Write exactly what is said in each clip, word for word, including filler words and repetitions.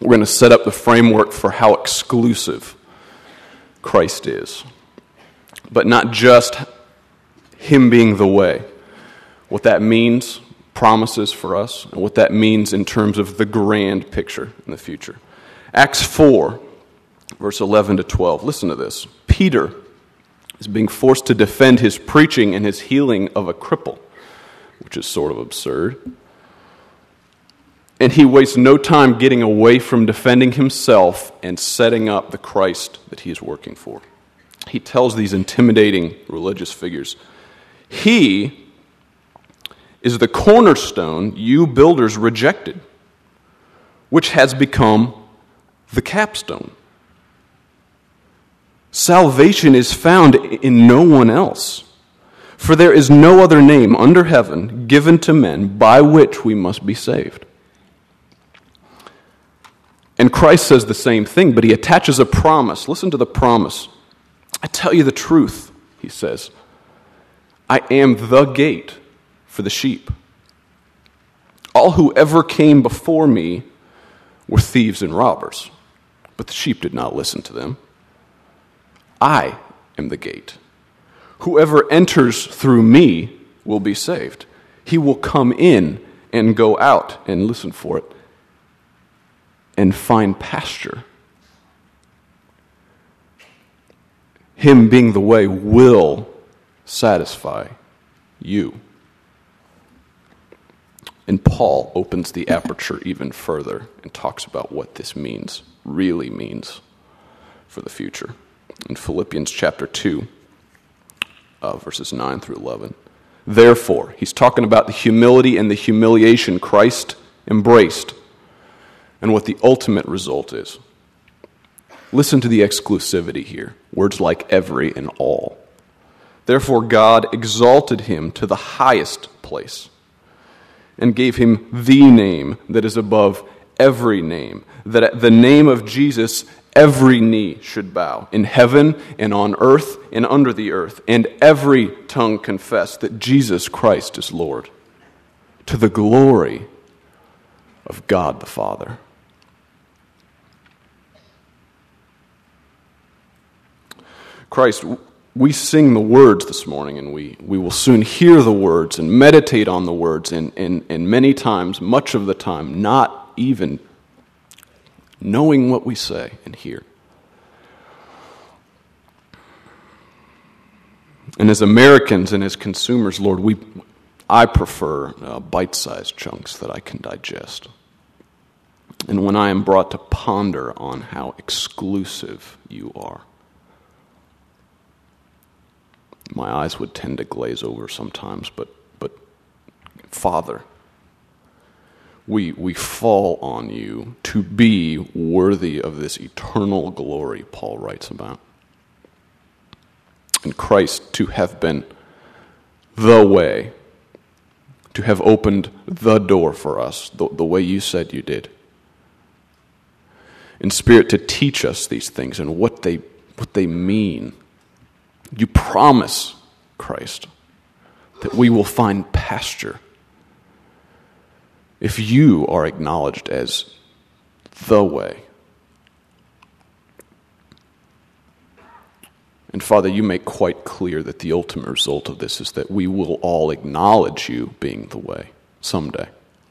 We're going to set up the framework for how exclusive Christ is. But not just Him being the way. What that means, promises for us, and what that means in terms of the grand picture in the future. Acts four, verse eleven to twelve. Listen to this. Peter is being forced to defend his preaching and his healing of a cripple, which is sort of absurd. And he wastes no time getting away from defending himself and setting up the Christ that he is working for. He tells these intimidating religious figures, He is the cornerstone you builders rejected, which has become the capstone. Salvation is found in no one else, for there is no other name under heaven given to men by which we must be saved. And Christ says the same thing, but he attaches a promise. Listen to the promise. I tell you the truth, he says. I am the gate for the sheep. All who ever came before me were thieves and robbers, but the sheep did not listen to them. I am the gate. Whoever enters through me will be saved. He will come in and go out, and listen for it, and find pasture. Him being the way will satisfy you. And Paul opens the aperture even further and talks about what this means, really means for the future. In Philippians chapter two, uh, verses nine through eleven. Therefore, he's talking about the humility and the humiliation Christ embraced and what the ultimate result is. Listen to the exclusivity here. Words like every and all. Therefore God exalted him to the highest place and gave him the name that is above every name, that at the name of Jesus every knee should bow, in heaven and on earth and under the earth, and every tongue confess that Jesus Christ is Lord, to the glory of God the Father. Christ, we sing the words this morning, and we, we will soon hear the words and meditate on the words, and, and, and many times, much of the time, not even knowing what we say and hear. And as Americans and as consumers, Lord, we I prefer uh, bite-sized chunks that I can digest. And when I am brought to ponder on how exclusive you are, my eyes would tend to glaze over sometimes, but but Father, we we fall on you to be worthy of this eternal glory Paul writes about. And Christ to have been the way, to have opened the door for us, the, the way you said you did. In Spirit, to teach us these things and what they what they mean. You promise, Christ, that we will find pasture if you are acknowledged as the way. And Father, you make quite clear that the ultimate result of this is that we will all acknowledge you being the way someday.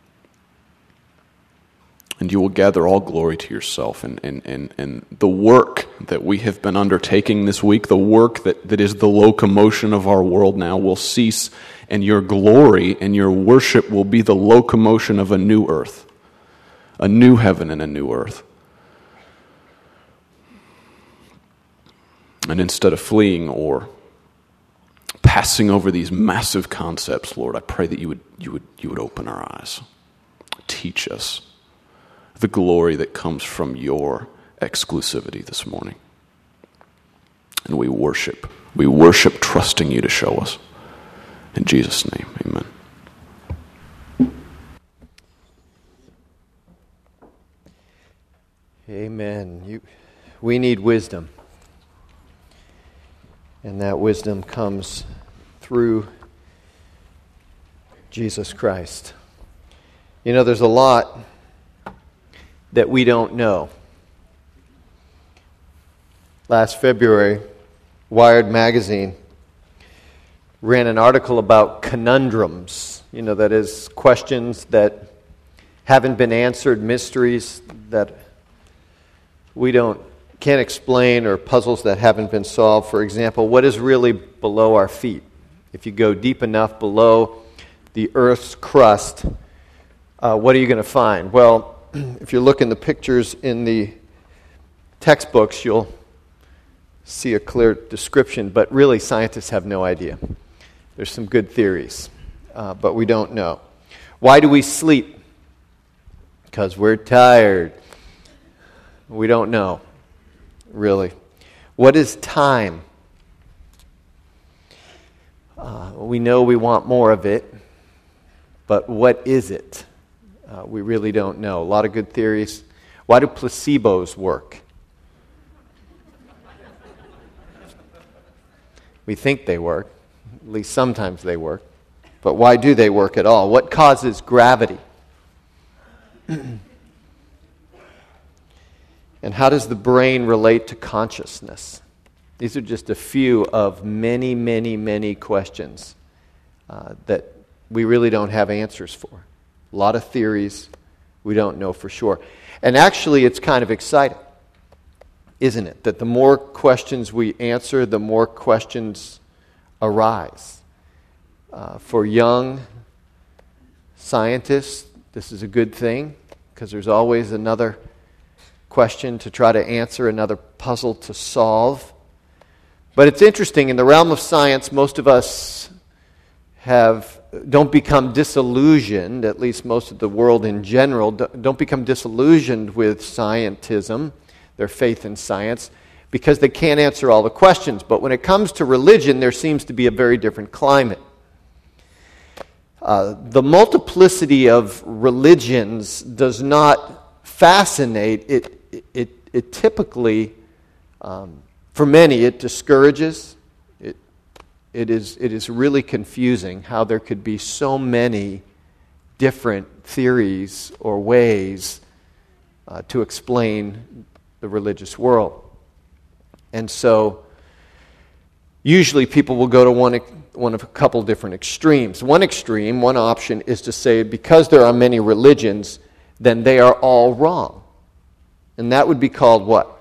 And you will gather all glory to yourself. And, and, and, and the work that we have been undertaking this week, the work that, that is the locomotion of our world now, will cease. And your glory and your worship will be the locomotion of a new earth, a new heaven and a new earth. And instead of fleeing or passing over these massive concepts, Lord, I pray that you would you would you would open our eyes, teach us the glory that comes from your exclusivity this morning. And we worship. We worship trusting you to show us. In Jesus' name, amen. Amen. You, we need wisdom. And that wisdom comes through Jesus Christ. You know, there's a lot that we don't know. Last February, Wired magazine ran an article about conundrums. You know, that is, questions that haven't been answered, mysteries that we don't can't explain, or puzzles that haven't been solved. For example, what is really below our feet? If you go deep enough below the Earth's crust, uh, what are you going to find? Well, if you look in the pictures in the textbooks, you'll see a clear description, but really scientists have no idea. There's some good theories, uh, but we don't know. Why do we sleep? Because we're tired. We don't know, really. What is time? Uh, we know we want more of it, but what is it? Uh, we really don't know. A lot of good theories. Why do placebos work? We think they work. At least sometimes they work. But why do they work at all? What causes gravity? And how does the brain relate to consciousness? These are just a few of many, many, many questions uh, that we really don't have answers for. A lot of theories we don't know for sure. And actually, it's kind of exciting, isn't it? That the more questions we answer, the more questions arise. Uh, for young scientists, this is a good thing, because there's always another question to try to answer, another puzzle to solve. But it's interesting, in the realm of science, most of us have don't become disillusioned, at least most of the world in general, don't become disillusioned with scientism, their faith in science, because they can't answer all the questions. But when it comes to religion, there seems to be a very different climate. Uh, the multiplicity of religions does not fascinate. It, it, it typically, um, for many, it discourages. It, it is, it is really confusing how there could be so many different theories or ways uh, to explain the religious world. And so, usually people will go to one, one of a couple different extremes. One extreme, one option, is to say because there are many religions, then they are all wrong. And that would be called what?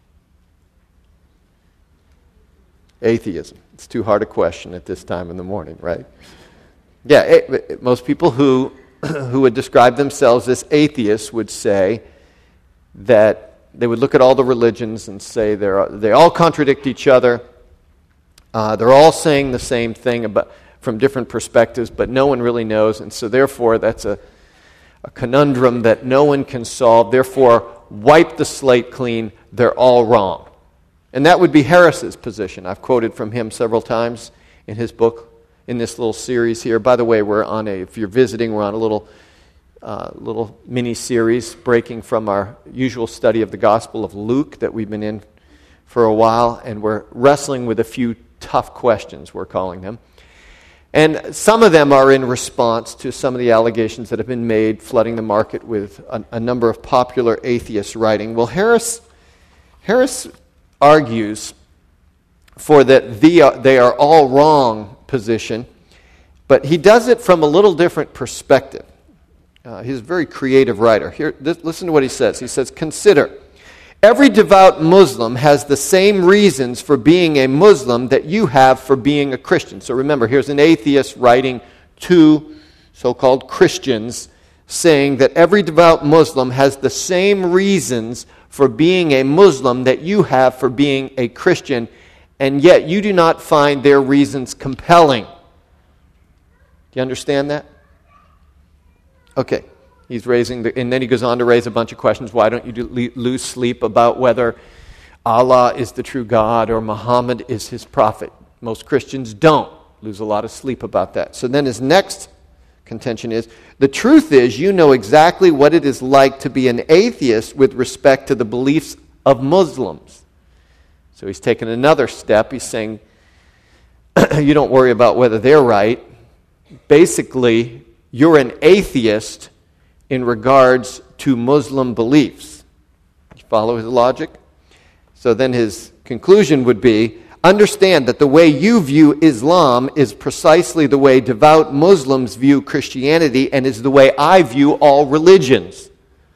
Atheism. It's too hard a question at this time in the morning, right? Yeah, it, most people who who would describe themselves as atheists would say that they would look at all the religions and say they're, they all contradict each other. Uh, they're all saying the same thing about, from different perspectives, but no one really knows. And so therefore, that's a, a conundrum that no one can solve. Therefore, wipe the slate clean. They're all wrong. And that would be Harris's position. I've quoted from him several times in his book, in this little series here. By the way, we're on a, if you're visiting, we're on a little uh, little mini-series breaking from our usual study of the Gospel of Luke that we've been in for a while, and we're wrestling with a few tough questions, we're calling them. And some of them are in response to some of the allegations that have been made, flooding the market with a, a number of popular atheist writing. Well, Harris, Harris argues for that the, they are all wrong position, but he does it from a little different perspective. Uh, he's a very creative writer. Here, this, listen to what he says. He says, consider, every devout Muslim has the same reasons for being a Muslim that you have for being a Christian. So remember, here's an atheist writing to so-called Christians, saying that every devout Muslim has the same reasons for being a Muslim that you have for being a Christian, and yet you do not find their reasons compelling. Do you understand that? Okay. He's raising, the, and then he goes on to raise a bunch of questions. Why don't you do, lose sleep about whether Allah is the true God or Muhammad is his prophet? Most Christians don't lose a lot of sleep about that. So then his next contention is, the truth is you know exactly what it is like to be an atheist with respect to the beliefs of Muslims. So he's taken another step. He's saying, you don't worry about whether they're right. Basically, you're an atheist in regards to Muslim beliefs. You follow his logic? So then his conclusion would be, understand that the way you view Islam is precisely the way devout Muslims view Christianity and is the way I view all religions.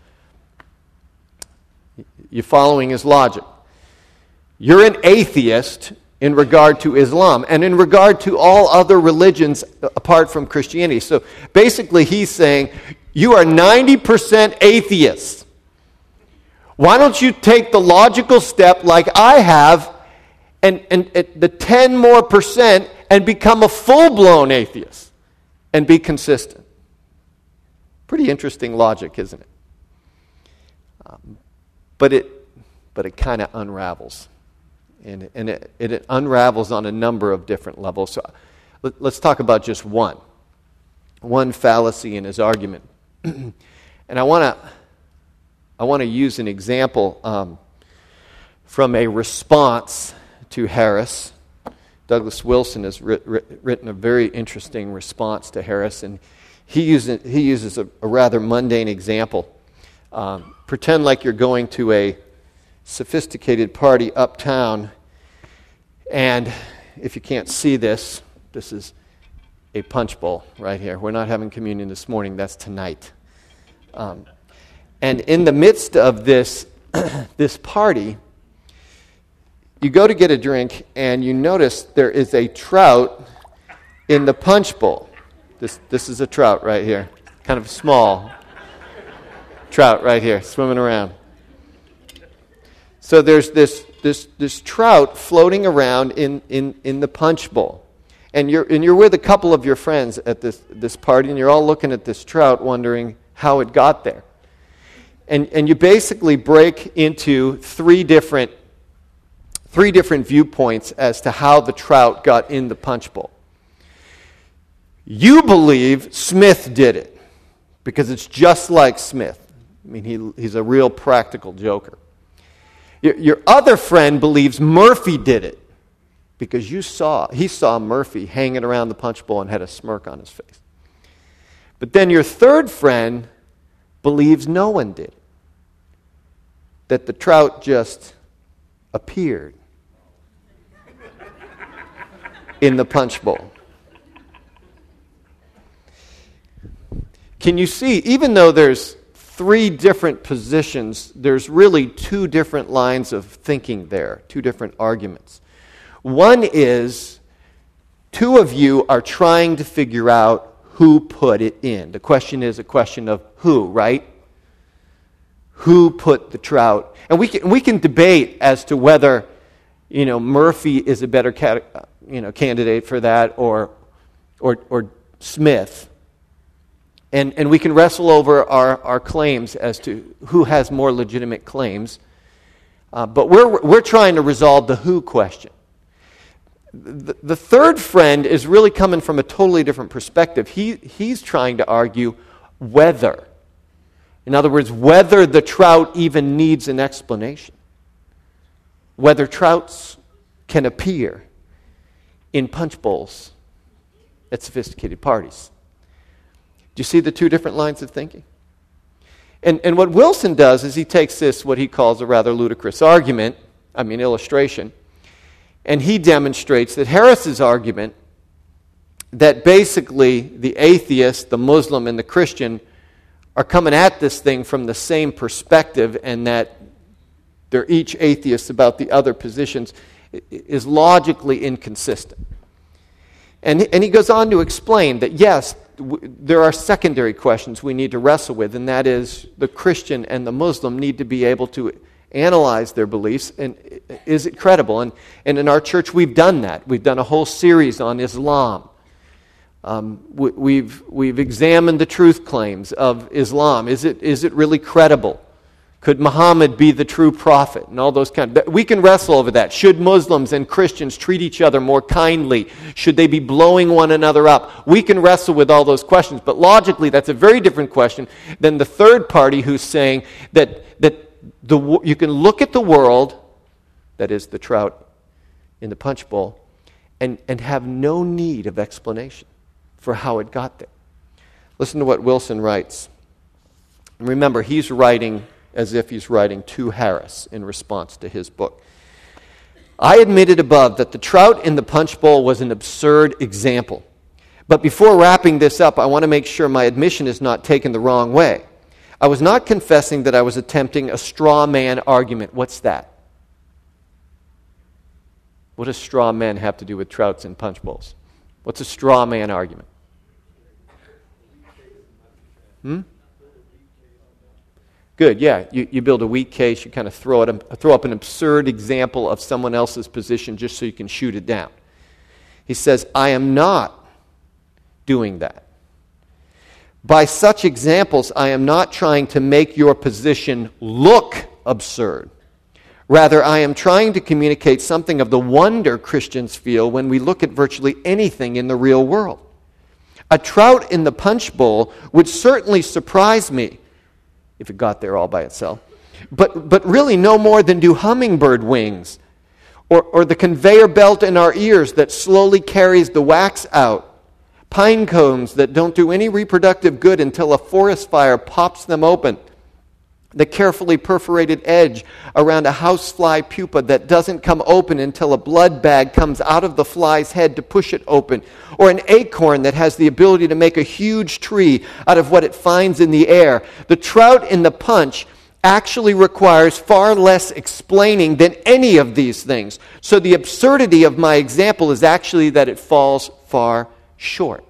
You're following his logic. You're an atheist in regard to Islam and in regard to all other religions apart from Christianity. So basically he's saying, you are ninety percent atheists. Why don't you take the logical step like I have and, and, and the ten more percent and become a full-blown atheist and be consistent? Pretty interesting logic, isn't it? Um, but it but it kind of unravels. And, and it, it unravels on a number of different levels. So let, let's talk about just one. One fallacy in his argument. And I want to I want to use an example um, from a response to Harris. Douglas Wilson has writ, writ, written a very interesting response to Harris, and he uses, he uses a, a rather mundane example. Um, pretend like you're going to a sophisticated party uptown, and if you can't see this, this is a punch bowl right here. We're not having communion this morning, that's tonight. Um, and in the midst of this, this party, you go to get a drink, and you notice there is a trout in the punch bowl. This, this is a trout right here, kind of small trout right here, swimming around. So there's this this this trout floating around in, in, in the punch bowl. And you're and you're with a couple of your friends at this, this party, and you're all looking at this trout wondering how it got there. And and you basically break into three different three different viewpoints as to how the trout got in the punch bowl. You believe Smith did it because it's just like Smith. I mean, he he's a real practical joker. Your, your other friend believes Murphy did it because you saw he saw Murphy hanging around the punch bowl and had a smirk on his face. But then your third friend believes no one did it, that the trout just appeared in the punch bowl. Can you see, even though there's three different positions, there's really two different lines of thinking there, two different arguments. One is, two of you are trying to figure out who put it in. The question is a question of who, right? Who put the trout? And we can, we can debate as to whether, you know, Murphy is a better cat, you know, candidate for that, or, or, or Smith. And and we can wrestle over our, our claims as to who has more legitimate claims. Uh, but we're we're trying to resolve the who question. The, the third friend is really coming from a totally different perspective. He he's trying to argue whether. In other words, whether the trout even needs an explanation. Whether trouts can appear in punch bowls at sophisticated parties. Do you see the two different lines of thinking? And and what Wilson does is he takes this, what he calls a rather ludicrous argument, I mean illustration, and he demonstrates that Harris's argument that basically the atheist, the Muslim, and the Christian are coming at this thing from the same perspective, and that they're each atheists about the other positions, is logically inconsistent. And, and he goes on to explain that yes, w- there are secondary questions we need to wrestle with, and that is the Christian and the Muslim need to be able to analyze their beliefs, and is it credible? And, and in our church we've done that. We've done a whole series on Islam. Um, we, we've we've examined the truth claims of Islam. Is it is it really credible? Could Muhammad be the true prophet? And all those kind of, we can wrestle over that. Should Muslims and Christians treat each other more kindly? Should they be blowing one another up? We can wrestle with all those questions. But logically, that's a very different question than the third party who's saying that, that the you can look at the world, that is the trout in the punch bowl, and, and have no need of explanation for how it got there. Listen to what Wilson writes. And remember, he's writing as if he's writing to Harris in response to his book. I admitted above that the trout in the punch bowl was an absurd example. But before wrapping this up, I want to make sure my admission is not taken the wrong way. I was not confessing that I was attempting a straw man argument. What's that? What does straw men have to do with trouts in punch bowls? What's a straw man argument? Hmm? Good, yeah. You, you build a weak case, you kind of throw it, throw up an absurd example of someone else's position just so you can shoot it down. He says, I am not doing that. By such examples, I am not trying to make your position look absurd. Rather, I am trying to communicate something of the wonder Christians feel when we look at virtually anything in the real world. A trout in the punch bowl would certainly surprise me if it got there all by itself, but, but really no more than do hummingbird wings or, or the conveyor belt in our ears that slowly carries the wax out, pine cones that don't do any reproductive good until a forest fire pops them open, the carefully perforated edge around a housefly pupa that doesn't come open until a blood bag comes out of the fly's head to push it open, or an acorn that has the ability to make a huge tree out of what it finds in the air. The trout in the punch actually requires far less explaining than any of these things. So the absurdity of my example is actually that it falls far short.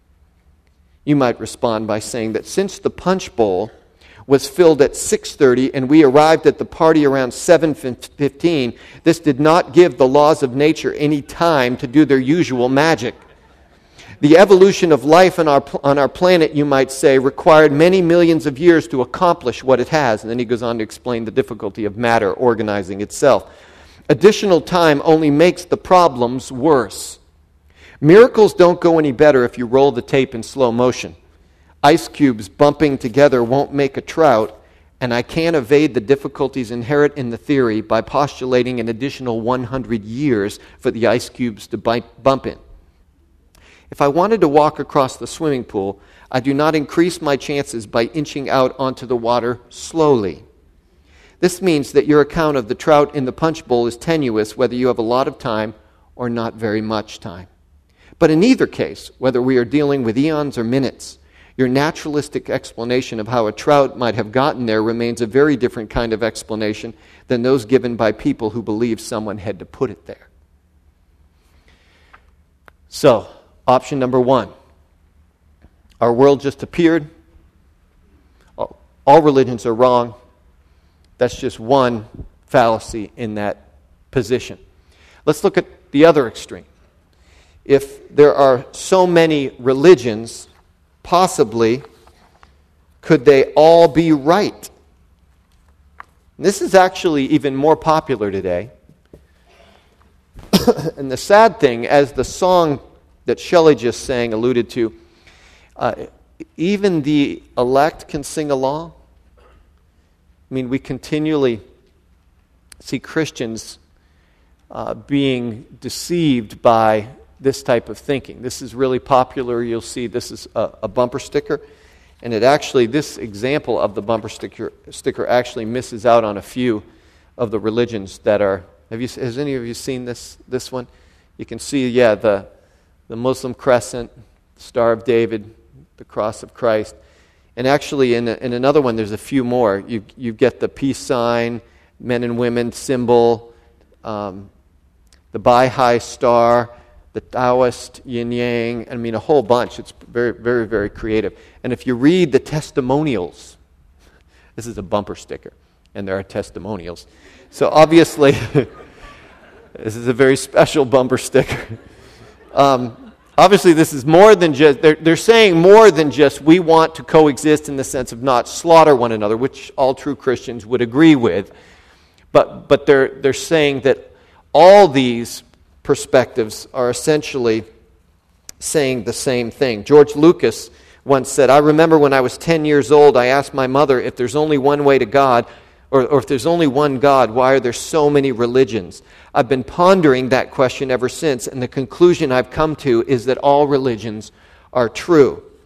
You might respond by saying that since the punch bowl was filled at six thirty and we arrived at the party around seven fifteen, this did not give the laws of nature any time to do their usual magic. The evolution of life on our, on our planet, you might say, required many millions of years to accomplish what it has. And then he goes on to explain the difficulty of matter organizing itself. Additional time only makes the problems worse. Miracles don't go any better if you roll the tape in slow motion. Ice cubes bumping together won't make a trout, and I can't evade the difficulties inherent in the theory by postulating an additional one hundred years for the ice cubes to bump in. If I wanted to walk across the swimming pool, I do not increase my chances by inching out onto the water slowly. This means that your account of the trout in the punch bowl is tenuous whether you have a lot of time or not very much time. But in either case, whether we are dealing with eons or minutes, your naturalistic explanation of how a trout might have gotten there remains a very different kind of explanation than those given by people who believe someone had to put it there. So, option number one. Our world just appeared. All religions are wrong. That's just one fallacy in that position. Let's look at the other extreme. If there are so many religions, possibly, could they all be right? This is actually even more popular today. And the sad thing, as the song that Shelley just sang alluded to, uh, even the elect can sing along. I mean, we continually see Christians uh, being deceived by this type of thinking. This is really popular. You'll see this is a, a bumper sticker. And it actually, this example of the bumper sticker, sticker actually misses out on a few of the religions that are, have you, has any of you seen this, this one? You can see, yeah, the, the Muslim crescent, Star of David, the cross of Christ. And actually in, a, in another one, there's a few more. You, you get the peace sign, men and women symbol, um, the Baha'i star, the Taoist yin yang, I mean a whole bunch. It's very, very, very creative. And if you read the testimonials, this is a bumper sticker, and there are testimonials. So obviously, this is a very special bumper sticker. Um, obviously, this is more than just, they're, they're saying more than just we want to coexist in the sense of not slaughter one another, which all true Christians would agree with. But, but they're, they're saying that all these perspectives are essentially saying the same thing. George Lucas once said, I remember when I was ten years old, I asked my mother, if there's only one way to God, or, or if there's only one God, why are there so many religions? I've been pondering that question ever since, and the conclusion I've come to is that all religions are true.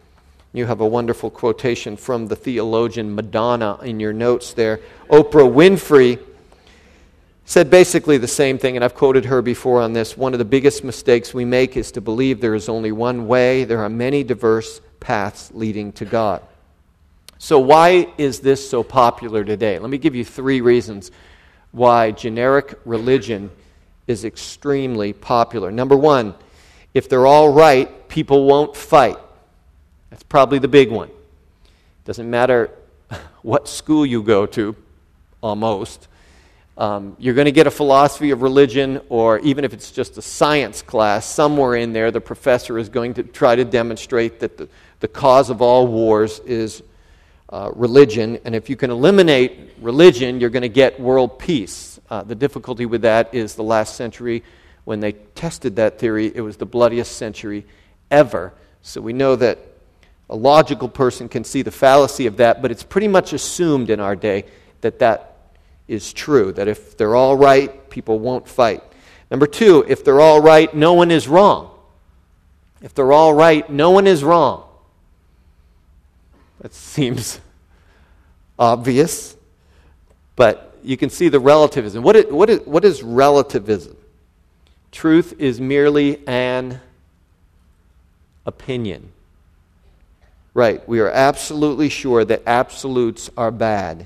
You have a wonderful quotation from the theologian Madonna in your notes there. Oprah Winfrey said basically the same thing, and I've quoted her before on this. One of the biggest mistakes we make is to believe there is only one way. There are many diverse paths leading to God. So why is this so popular today? Let me give you three reasons why generic religion is extremely popular. Number one, if they're all right, people won't fight. That's probably the big one. Doesn't matter what school you go to, almost. Um, you're going to get a philosophy of religion, or even if it's just a science class, somewhere in there the professor is going to try to demonstrate that the, the cause of all wars is uh, religion. And if you can eliminate religion, you're going to get world peace. Uh, the difficulty with that is the last century, when they tested that theory, it was the bloodiest century ever. So we know that a logical person can see the fallacy of that, but it's pretty much assumed in our day that that is true, that if they're all right, people won't fight. Number two, if they're all right, no one is wrong. If they're all right, no one is wrong. That seems obvious, but you can see the relativism. What is, what is, what is relativism? Truth is merely an opinion. Right, we are absolutely sure that absolutes are bad.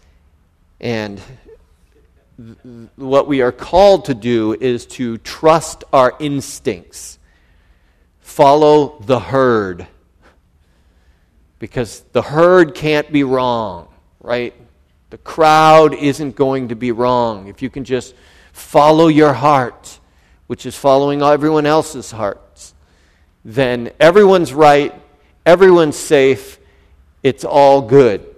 And th- what we are called to do is to trust our instincts. Follow the herd. Because the herd can't be wrong, right? The crowd isn't going to be wrong. If you can just follow your heart, which is following everyone else's hearts, then everyone's right. Everyone's safe. It's all good.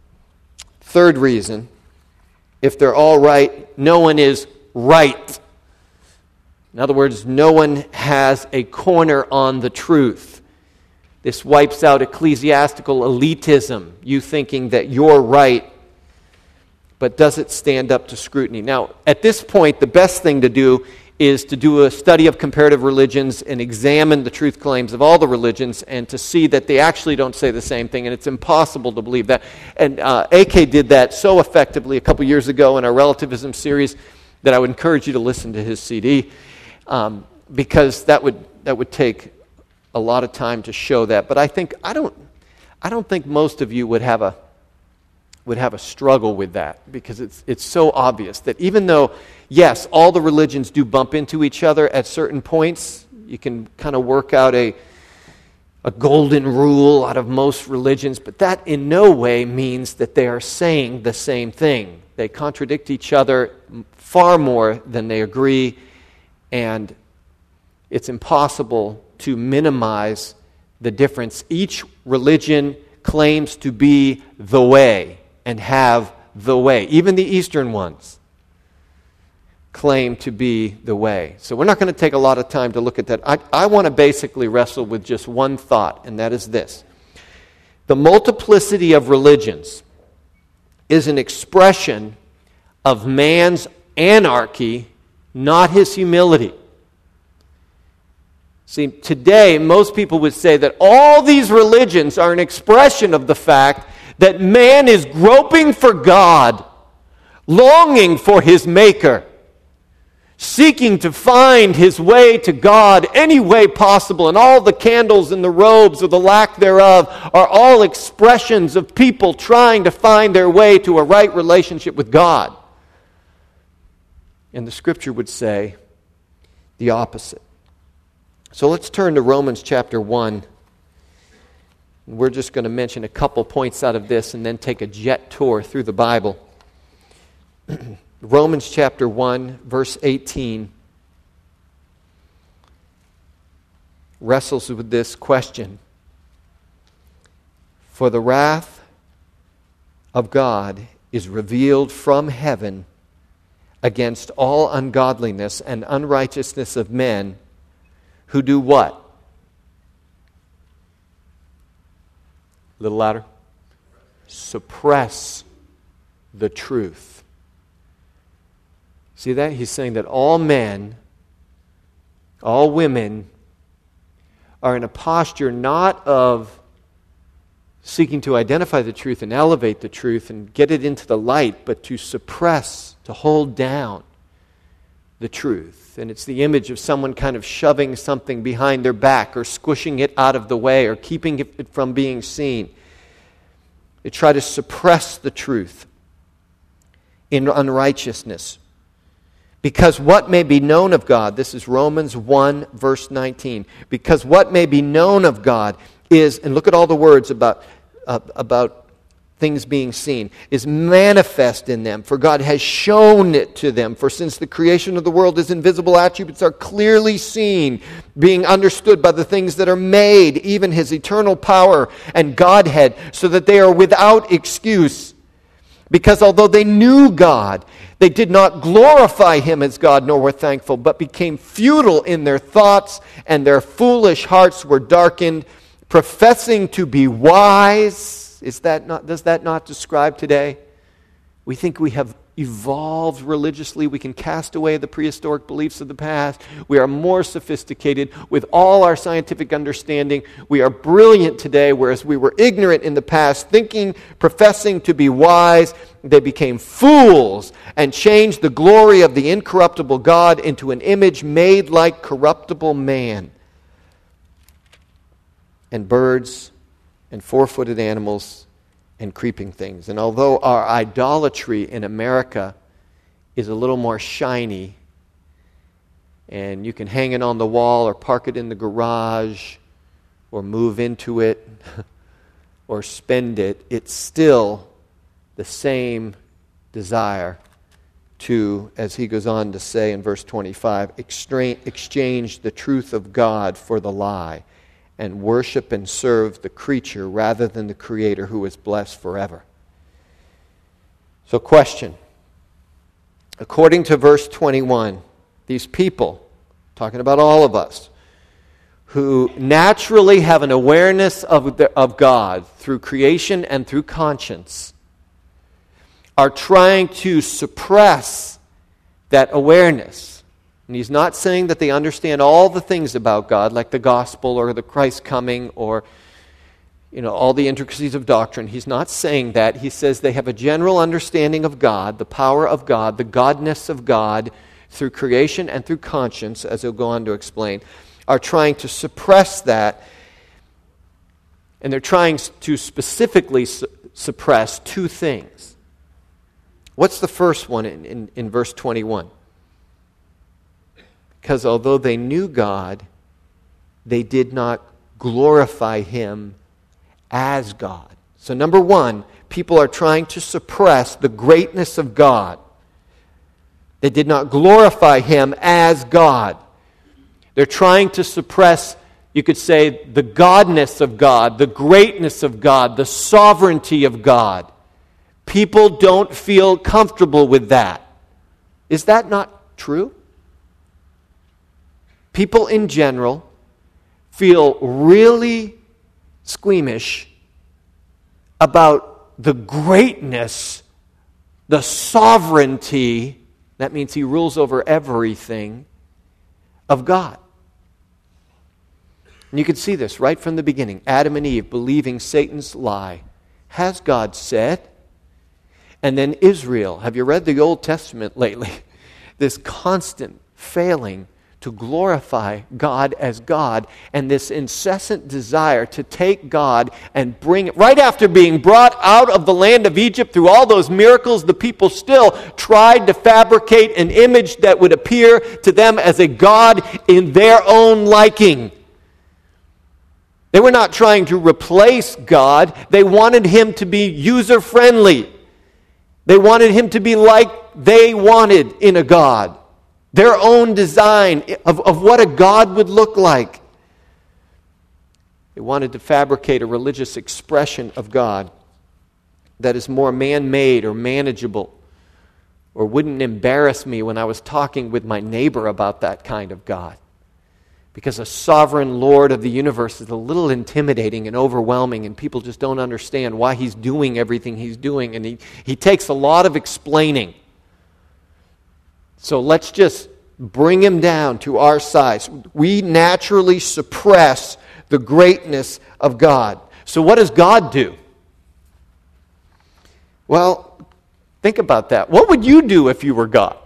Third reason, if they're all right, no one is right. In other words, no one has a corner on the truth. This wipes out ecclesiastical elitism, you thinking that you're right, but does it stand up to scrutiny? Now, at this point, the best thing to do is to do a study of comparative religions and examine the truth claims of all the religions and to see that they actually don't say the same thing, and it's impossible to believe that. And uh, A K did that so effectively a couple years ago in our relativism series that I would encourage you to listen to his C D, um, because that would that would take a lot of time to show that. But I think I don't I don't think most of you would have a would have a struggle with that, because it's it's so obvious that even though, yes, all the religions do bump into each other at certain points, you can kind of work out a a golden rule out of most religions, but that in no way means that they are saying the same thing. They contradict each other far more than they agree, and it's impossible to minimize the difference. Each religion claims to be the way and have the way. Even the Eastern ones claim to be the way. So we're not going to take a lot of time to look at that. I, I want to basically wrestle with just one thought, and that is this. The multiplicity of religions is an expression of man's anarchy, not his humility. See, today, most people would say that all these religions are an expression of the fact that man is groping for God, longing for his Maker, seeking to find his way to God any way possible, and all the candles and the robes or the lack thereof are all expressions of people trying to find their way to a right relationship with God. And the Scripture would say the opposite. So let's turn to Romans chapter one. We're just going to mention a couple points out of this and then take a jet tour through the Bible. Romans chapter one, verse eighteen, wrestles with this question. For the wrath of God is revealed from heaven against all ungodliness and unrighteousness of men who do what? A little louder. Suppress the truth. See that? He's saying that all men, all women, are in a posture not of seeking to identify the truth and elevate the truth and get it into the light, but to suppress, to hold down the truth. And it's the image of someone kind of shoving something behind their back or squishing it out of the way or keeping it from being seen. They try to suppress the truth in unrighteousness. Because what may be known of God, this is Romans one, verse nineteen, because what may be known of God is, and look at all the words about, uh, about things being seen, is manifest in them, for God has shown it to them. For since the creation of the world, His invisible attributes are clearly seen, being understood by the things that are made, even His eternal power and Godhead, so that they are without excuse. Because although they knew God, they did not glorify Him as God, nor were thankful, but became futile in their thoughts, and their foolish hearts were darkened, professing to be wise. Is that not, does that not describe today? We think we have evolved religiously. We can cast away the prehistoric beliefs of the past. We are more sophisticated with all our scientific understanding. We are brilliant today, whereas we were ignorant in the past, thinking, professing to be wise. They became fools and changed the glory of the incorruptible God into an image made like corruptible man, and birds, and four-footed animals, and creeping things. And although our idolatry in America is a little more shiny, and you can hang it on the wall or park it in the garage or move into it or spend it, it's still the same desire to, as he goes on to say in verse twenty-five, exchange the truth of God for the lie, and worship and serve the creature rather than the Creator, who is blessed forever. So, question. According to verse twenty-one, these people, talking about all of us, who naturally have an awareness of, the, of God through creation and through conscience, are trying to suppress that awareness. And he's not saying that they understand all the things about God, like the gospel or the Christ coming or, you know, all the intricacies of doctrine. He's not saying that. He says they have a general understanding of God, the power of God, the godness of God through creation and through conscience, as he'll go on to explain, are trying to suppress that. And they're trying to specifically su- suppress two things. What's the first one in, in, in verse twenty-one? Because although they knew God, they did not glorify Him as God. So number one, people are trying to suppress the greatness of God. They did not glorify Him as God. They're trying to suppress, you could say, the godness of God, the greatness of God, the sovereignty of God. People don't feel comfortable with that. Is that not true? People in general feel really squeamish about the greatness, the sovereignty, that means He rules over everything, of God. And you can see this right from the beginning. Adam and Eve believing Satan's lie. Has God said? And then Israel. Have you read the Old Testament lately? This constant failing to glorify God as God, and this incessant desire to take God and bring, right after being brought out of the land of Egypt through all those miracles, the people still tried to fabricate an image that would appear to them as a God in their own liking. They were not trying to replace God. They wanted Him to be user-friendly. They wanted Him to be like they wanted in a God. Their own design of, of what a God would look like. They wanted to fabricate a religious expression of God that is more man-made or manageable, or wouldn't embarrass me when I was talking with my neighbor about that kind of God. Because a sovereign Lord of the universe is a little intimidating and overwhelming, and people just don't understand why He's doing everything He's doing, and He, he takes a lot of explaining. So let's just bring Him down to our size. We naturally suppress the greatness of God. So what does God do? Well, think about that. What would you do if you were God?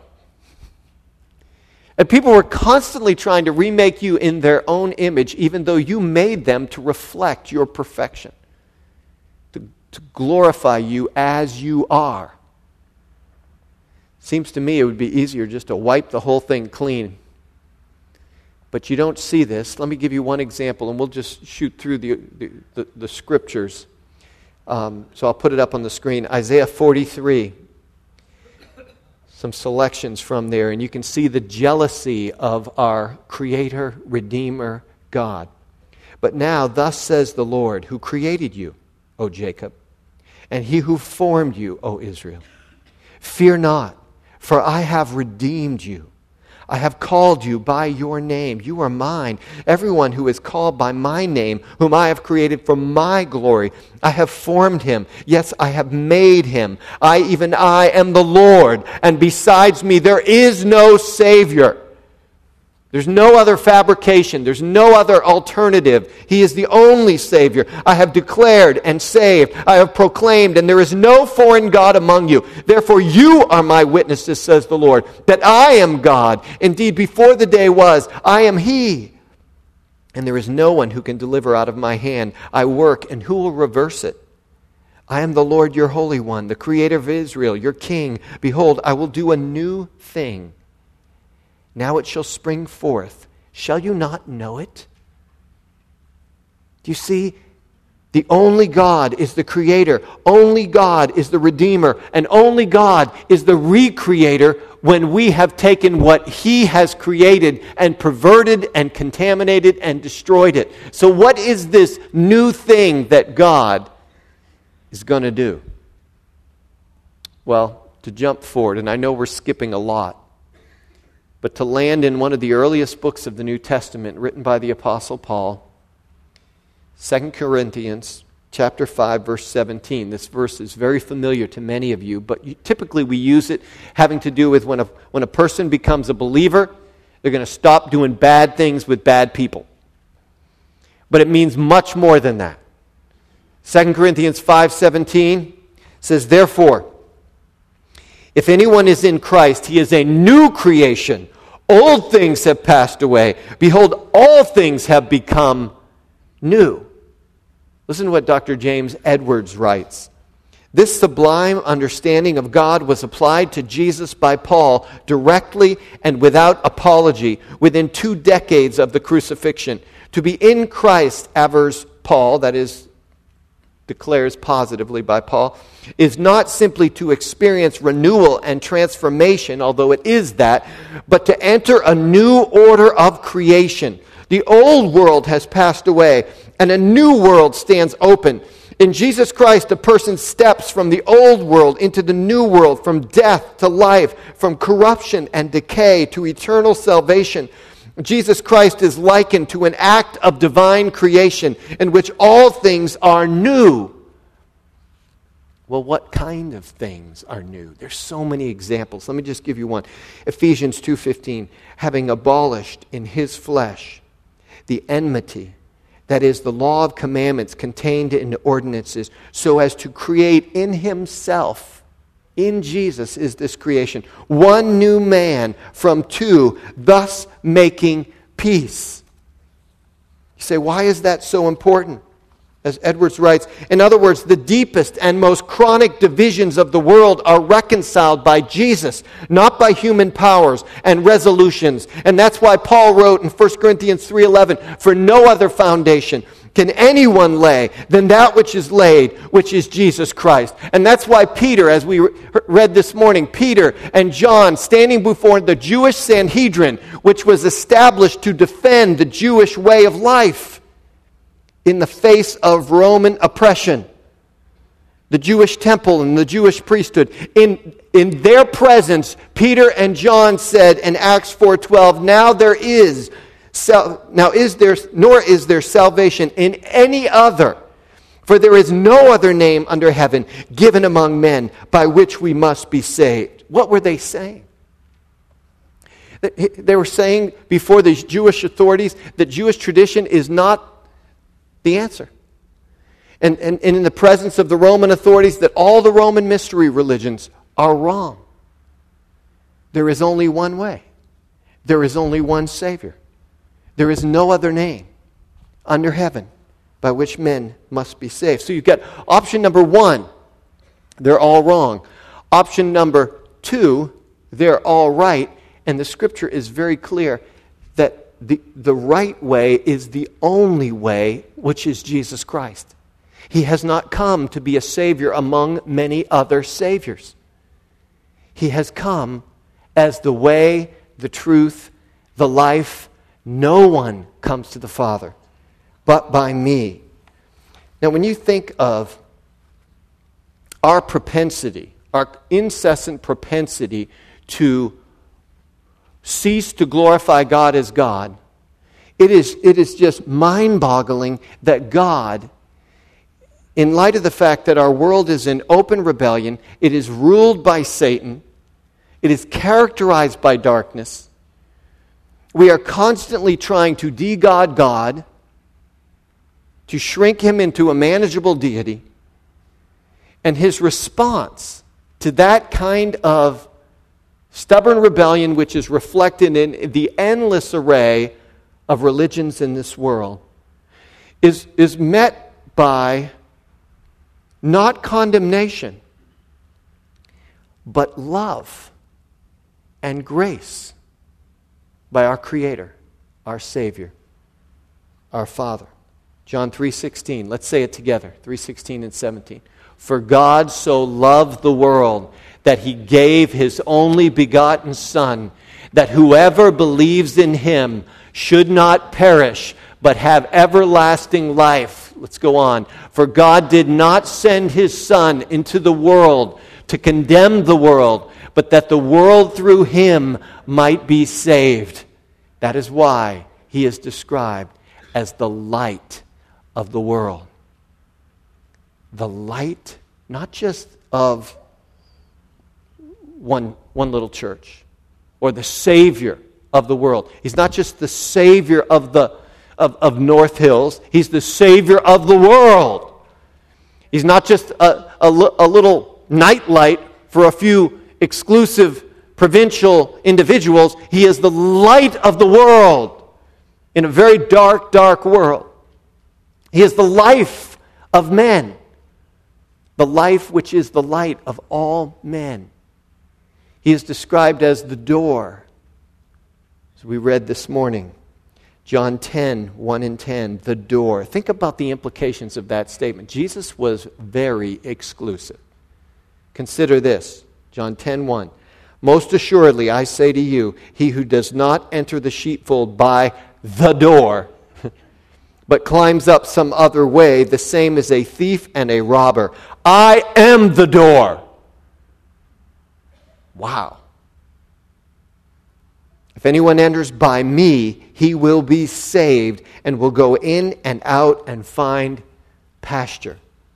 And people were constantly trying to remake you in their own image, even though you made them to reflect your perfection, to, to glorify you as you are. Seems to me it would be easier just to wipe the whole thing clean. But you don't see this. Let me give you one example, and we'll just shoot through the, the, the, the scriptures. Um, so I'll put it up on the screen. Isaiah forty-three. Some selections from there, and you can see the jealousy of our Creator, Redeemer, God. But now, thus says the Lord, who created you, O Jacob, and he who formed you, O Israel. Fear not, for I have redeemed you. I have called you by your name. You are mine. Everyone who is called by my name, whom I have created for my glory, I have formed him. Yes, I have made him. I, even I, am the Lord, and besides me there is no Savior. There's no other fabrication. There's no other alternative. He is the only Savior. I have declared and saved. I have proclaimed, and there is no foreign God among you. Therefore you are my witnesses, says the Lord, that I am God. Indeed, before the day was, I am He. And there is no one who can deliver out of my hand. I work, and who will reverse it? I am the Lord your Holy One, the Creator of Israel, your King. Behold, I will do a new thing. Now it shall spring forth. Shall you not know it? Do you see? The only God is the Creator. Only God is the Redeemer. And only God is the Recreator when we have taken what He has created and perverted and contaminated and destroyed it. So what is this new thing that God is going to do? Well, to jump forward, and I know we're skipping a lot, but to land in one of the earliest books of the New Testament written by the Apostle Paul, Second Corinthians chapter five, verse seventeen. This verse is very familiar to many of you, but you, typically we use it having to do with when a, when a person becomes a believer, they're going to stop doing bad things with bad people. But it means much more than that. Second Corinthians five seventeen says, therefore, if anyone is in Christ, he is a new creation. Old things have passed away. Behold, all things have become new. Listen to what Doctor James Edwards writes. This sublime understanding of God was applied to Jesus by Paul directly and without apology within two decades of the crucifixion. To be in Christ, avers Paul, that is, declares positively by Paul, is not simply to experience renewal and transformation, although it is that, but to enter a new order of creation. The old world has passed away, and a new world stands open. In Jesus Christ, a person steps from the old world into the new world, from death to life, from corruption and decay to eternal salvation. Jesus Christ is likened to an act of divine creation in which all things are new. Well, what kind of things are new? There's so many examples. Let me just give you one. Ephesians two fifteen, having abolished in his flesh the enmity, that is, the law of commandments contained in ordinances, so as to create in himself, in Jesus is this creation, one new man from two, thus making peace. You say, why is that so important? As Edwards writes, in other words, the deepest and most chronic divisions of the world are reconciled by Jesus, not by human powers and resolutions. And that's why Paul wrote in First Corinthians three eleven, for no other foundation can anyone lay than that which is laid, which is Jesus Christ. And that's why Peter, as we read this morning, Peter and John standing before the Jewish Sanhedrin, which was established to defend the Jewish way of life in the face of Roman oppression, the Jewish temple and the Jewish priesthood, in, in their presence, Peter and John said in Acts four twelve, now there is Sal- now is there, nor is there salvation in any other, for there is no other name under heaven given among men by which we must be saved. What were they saying? They were saying before the Jewish authorities that Jewish tradition is not the answer. and, and, and in the presence of the Roman authorities that all the Roman mystery religions are wrong. There is only one way. There is only one Savior. There is no other name under heaven by which men must be saved. So you've got option number one, they're all wrong. Option number two, they're all right. And the Scripture is very clear that the, the right way is the only way, which is Jesus Christ. He has not come to be a Savior among many other Saviors. He has come as the way, the truth, the life. No one comes to the Father but by me. Now, when you think of our propensity, our incessant propensity to cease to glorify God as God, it is, it is just mind-boggling that God, in light of the fact that our world is in open rebellion, it is ruled by Satan, it is characterized by darkness, we are constantly trying to de-God God, to shrink Him into a manageable deity, and His response to that kind of stubborn rebellion, which is reflected in the endless array of religions in this world, is, is met by not condemnation, but love and grace by our Creator, our Savior, our Father. John three sixteen, let's say it together, three sixteen and seventeen. For God so loved the world that He gave His only begotten Son, that whoever believes in Him should not perish, but have everlasting life. Let's go on. For God did not send His Son into the world to condemn the world, but that the world through Him might be saved. That is why He is described as the light of the world. The light, not just of one, one little church, or the Savior of the world. He's not just the Savior of the of, of North Hills. He's the Savior of the world. He's not just a, a, a little nightlight for a few exclusive provincial individuals. He is the light of the world in a very dark, dark world. He is the life of men, the life which is the light of all men. He is described as the door, as we read this morning. John ten, one and ten, the door. Think about the implications of that statement. Jesus was very exclusive. Consider this, John ten, one. Most assuredly, I say to you, he who does not enter the sheepfold by the door, but climbs up some other way, the same is a thief and a robber. I am the door. Wow. If anyone enters by me, he will be saved and will go in and out and find pasture.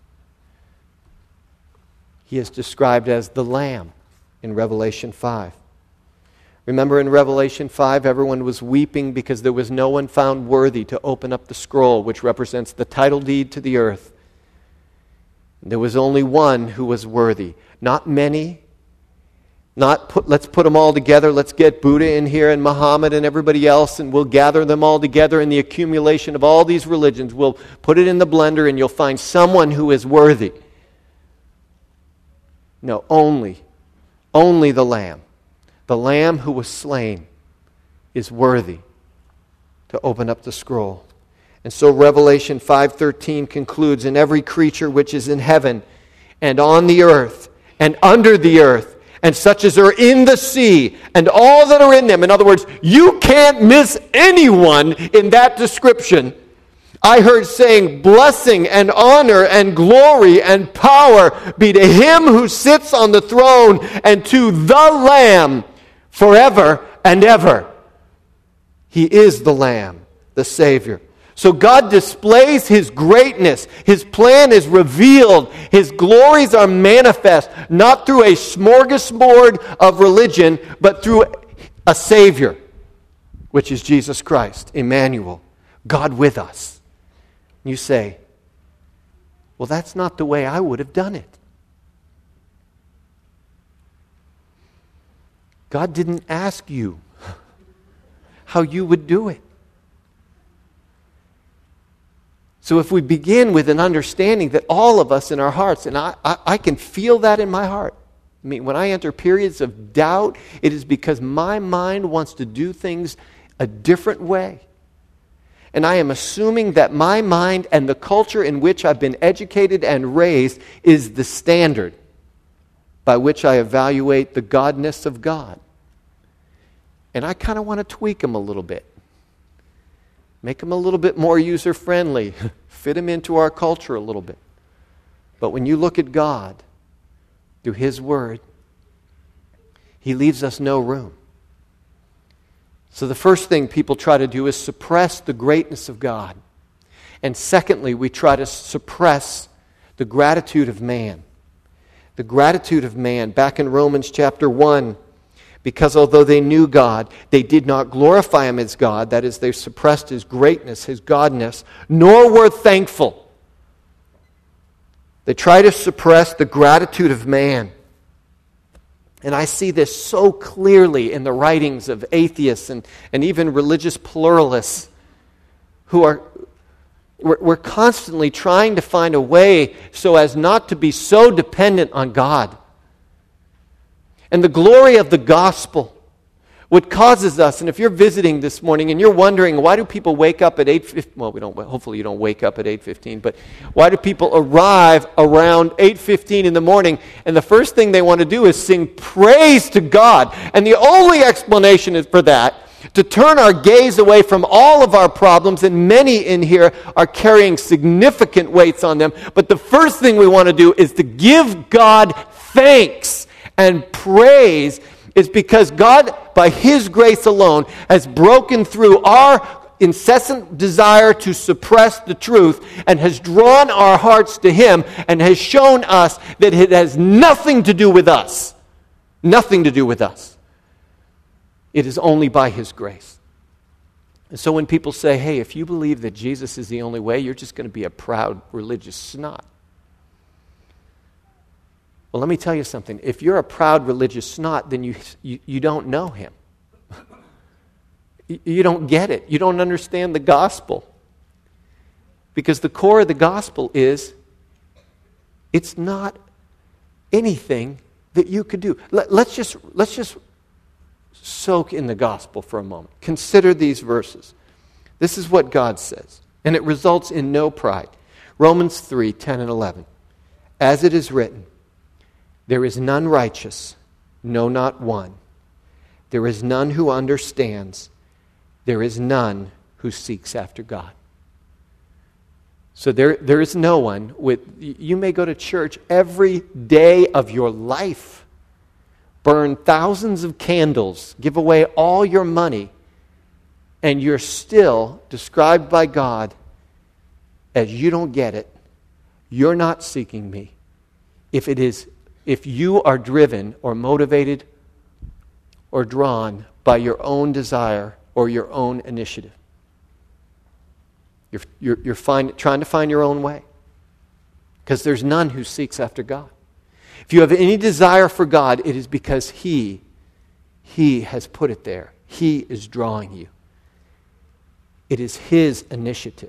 He is described as the Lamb in Revelation five. Remember in Revelation five, everyone was weeping because there was no one found worthy to open up the scroll, which represents the title deed to the earth. There was only one who was worthy. Not many. Not put, let's put them all together. Let's get Buddha in here and Muhammad and everybody else, and we'll gather them all together in the accumulation of all these religions. We'll put it in the blender and you'll find someone who is worthy. No, only, only the Lamb. The Lamb who was slain is worthy to open up the scroll. And so Revelation five thirteen concludes, and every creature which is in heaven and on the earth and under the earth and such as are in the sea and all that are in them. In other words, you can't miss anyone in that description. I heard saying, blessing and honor and glory and power be to Him who sits on the throne and to the Lamb forever and ever. He is the Lamb, the Savior. So God displays His greatness. His plan is revealed. His glories are manifest, not through a smorgasbord of religion, but through a Savior, which is Jesus Christ, Emmanuel, God with us. You say, Well, that's not the way I would have done it. God didn't ask you how you would do it. So if we begin with an understanding that all of us in our hearts, and I, I, I can feel that in my heart. I mean, when I enter periods of doubt, it is because my mind wants to do things a different way. And I am assuming that my mind and the culture in which I've been educated and raised is the standard by which I evaluate the godness of God. And I kind of want to tweak them a little bit. Make them a little bit more user-friendly. Fit them into our culture a little bit. But when you look at God through His Word, He leaves us no room. So the first thing people try to do is suppress the greatness of God. And secondly, we try to suppress the gratitude of man. The gratitude of man. Back in Romans chapter one, because although they knew God, they did not glorify Him as God. That is, they suppressed His greatness, His godness, nor were thankful. They try to suppress the gratitude of man. And I see this so clearly in the writings of atheists and, and even religious pluralists who are, we're, we're constantly trying to find a way so as not to be so dependent on God. And the glory of the gospel, what causes us, and if you're visiting this morning and you're wondering, why do people wake up at eight fifteen? Well, we don't. Hopefully you don't wake up at eight fifteen, but why do people arrive around eight fifteen in the morning, and the first thing they want to do is sing praise to God? And the only explanation is for that, to turn our gaze away from all of our problems, and many in here are carrying significant weights on them, but the first thing we want to do is to give God thanks and praise, is because God, by His grace alone, has broken through our incessant desire to suppress the truth and has drawn our hearts to Him and has shown us that it has nothing to do with us. Nothing to do with us. It is only by His grace. And so when people say, hey, if you believe that Jesus is the only way, you're just going to be a proud religious snot. Well, let me tell you something. If you're a proud religious snot, then you, you, you don't know Him. you, you don't get it. You don't understand the gospel. Because the core of the gospel is, it's not anything that you could do. Let, let's just, let's just soak in the gospel for a moment. Consider these verses. This is what God says, and it results in no pride. Romans three, ten and eleven. As it is written, there is none righteous, no, not one. There is none who understands. There is none who seeks after God. So there, there is no one with, you may go to church every day of your life, burn thousands of candles, give away all your money, and you're still described by God as you don't get it. You're not seeking me. If it is If you are driven or motivated or drawn by your own desire or your own initiative, you're, you're, you're find, trying to find your own way, because there's none who seeks after God. If you have any desire for God, it is because He, He has put it there. He is drawing you. It is His initiative.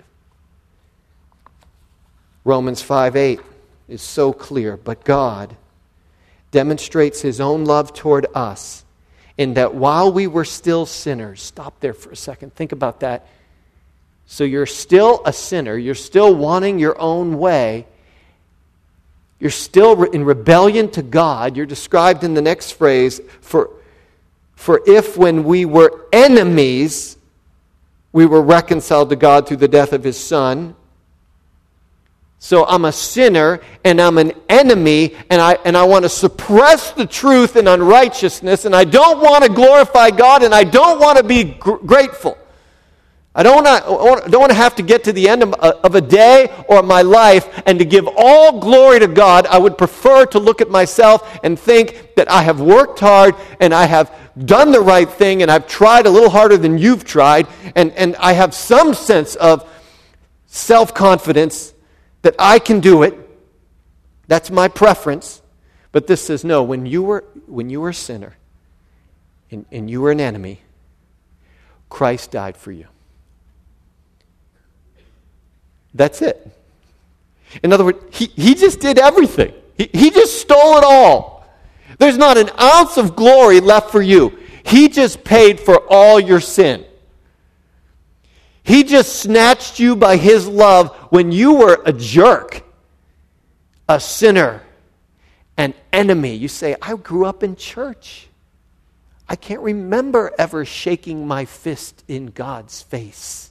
Romans five eight is so clear, but God demonstrates His own love toward us in that while we were still sinners, stop there for a second, think about that. So you're still a sinner, you're still wanting your own way, you're still in rebellion to God. You're described in the next phrase, for, for if when we were enemies, we were reconciled to God through the death of His Son. So I'm a sinner and I'm an enemy, and I and I want to suppress the truth and unrighteousness, and I don't want to glorify God, and I don't want to be gr- grateful. I don't want to don't want to have to get to the end of, of a day or my life and to give all glory to God. I would prefer to look at myself and think that I have worked hard and I have done the right thing and I've tried a little harder than you've tried, and, and I have some sense of self-confidence that I can do it. That's my preference. But this says, no, when you were when you were a sinner and, and you were an enemy, Christ died for you. That's it. In other words, he, he just did everything. He, he just stole it all. There's not an ounce of glory left for you. He just paid for all your sin. He just snatched you by His love when you were a jerk, a sinner, an enemy. You say, I grew up in church. I can't remember ever shaking my fist in God's face.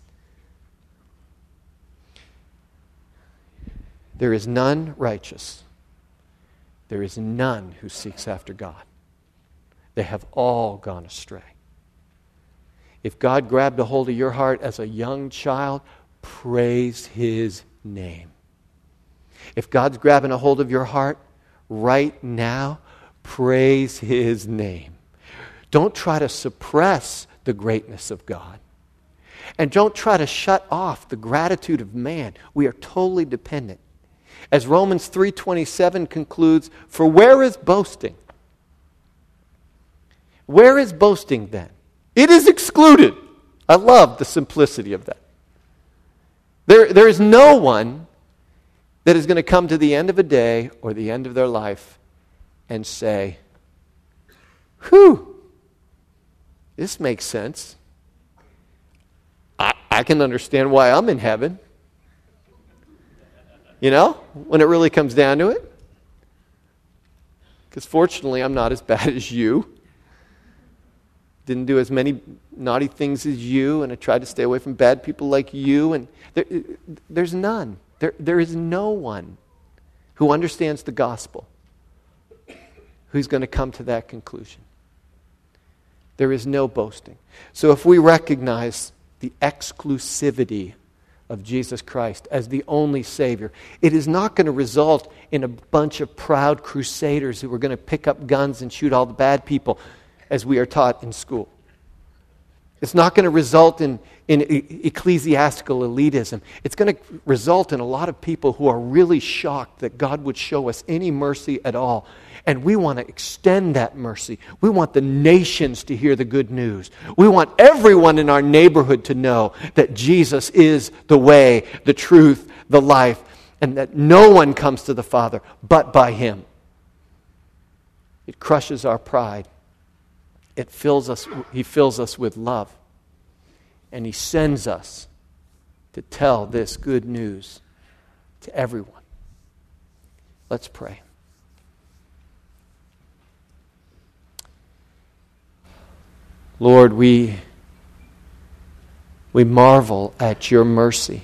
There is none righteous. There is none who seeks after God. They have all gone astray. If God grabbed a hold of your heart as a young child, praise His name. If God's grabbing a hold of your heart right now, praise His name. Don't try to suppress the greatness of God. And don't try to shut off the gratitude of man. We are totally dependent. As Romans three twenty-seven concludes, for where is boasting? Where is boasting then? It is excluded. I love the simplicity of that. There, there is no one that is going to come to the end of a day or the end of their life and say, whew, this makes sense. I, I can understand why I'm in heaven. You know, when it really comes down to it. Because fortunately, I'm not as bad as you. Didn't do as many naughty things as you, and I tried to stay away from bad people like you. And there, there's none. There, there is no one who understands the gospel who's going to come to that conclusion. There is no boasting. So if we recognize the exclusivity of Jesus Christ as the only Savior, it is not going to result in a bunch of proud crusaders who are going to pick up guns and shoot all the bad people as we are taught in school. It's not going to result in, in ecclesiastical elitism. It's going to result in a lot of people who are really shocked that God would show us any mercy at all. And we want to extend that mercy. We want the nations to hear the good news. We want everyone in our neighborhood to know that Jesus is the way, the truth, the life, and that no one comes to the Father but by Him. It crushes our pride. It fills us, He fills us with love. And He sends us to tell this good news to everyone. Let's pray. Lord, we, we marvel at your mercy.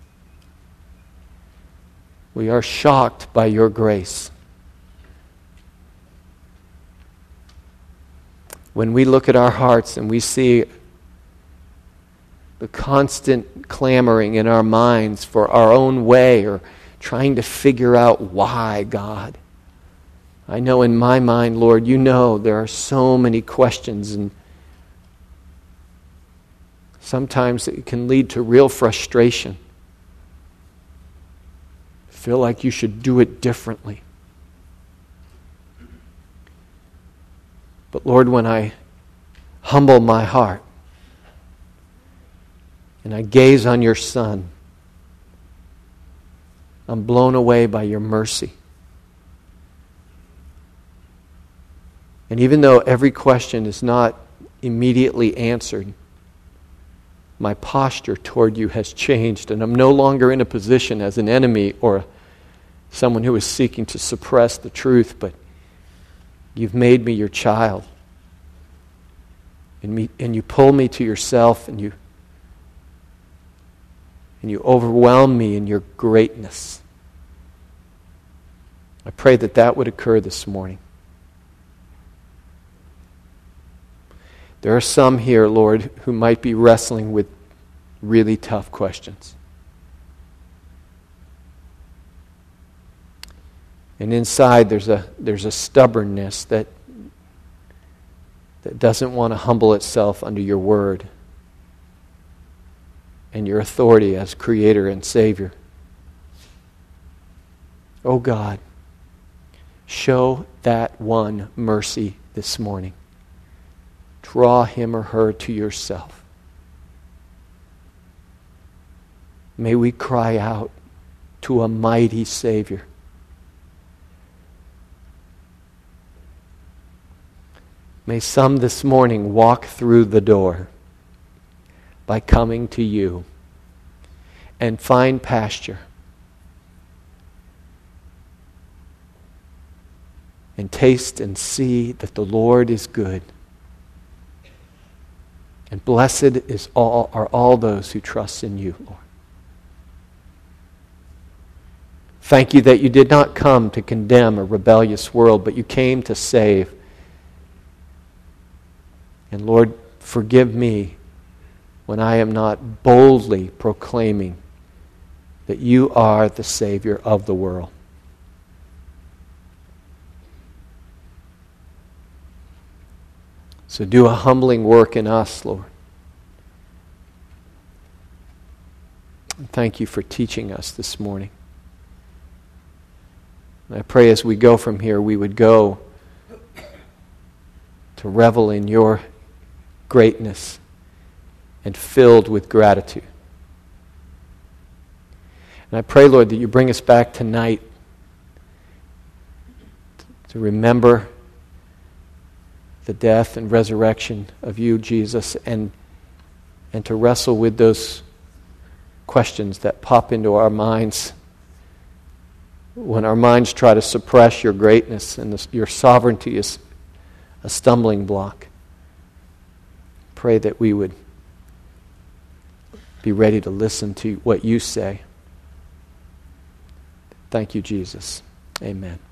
We are shocked by your grace. When we look at our hearts and we see the constant clamoring in our minds for our own way or trying to figure out why, God. I know in my mind, Lord, you know there are so many questions, and sometimes it can lead to real frustration. Feel like you should do it differently. But Lord, when I humble my heart and I gaze on your Son, I'm blown away by your mercy. And even though every question is not immediately answered, my posture toward you has changed, and I'm no longer in a position as an enemy or someone who is seeking to suppress the truth, but you've made me your child. And, me, and you pull me to yourself, and you, and you overwhelm me in your greatness. I pray that that would occur this morning. There are some here, Lord, who might be wrestling with really tough questions. And inside there's a there's a stubbornness that that doesn't want to humble itself under your word and your authority as Creator and Savior. Oh God, show that one mercy this morning. Draw him or her to yourself. May we cry out to a mighty Savior. May some this morning walk through the door by coming to you and find pasture and taste and see that the Lord is good. And blessed is all, are all those who trust in you, Lord. Thank you that you did not come to condemn a rebellious world, but you came to save. And Lord, forgive me when I am not boldly proclaiming that you are the Savior of the world. So do a humbling work in us, Lord. And thank you for teaching us this morning. And I pray as we go from here, we would go to revel in your greatness and filled with gratitude. And I pray, Lord, that you bring us back tonight to remember the death and resurrection of you, Jesus, and, and to wrestle with those questions that pop into our minds when our minds try to suppress your greatness and the, your sovereignty is a stumbling block. Pray that we would be ready to listen to what you say. Thank you, Jesus. Amen.